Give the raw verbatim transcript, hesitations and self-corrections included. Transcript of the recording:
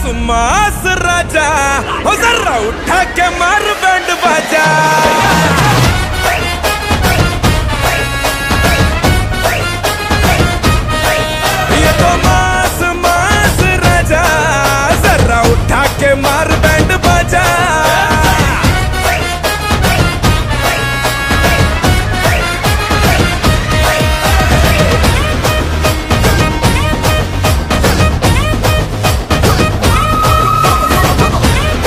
मास राजा हो जरा उठा के मार बैंड बाजा।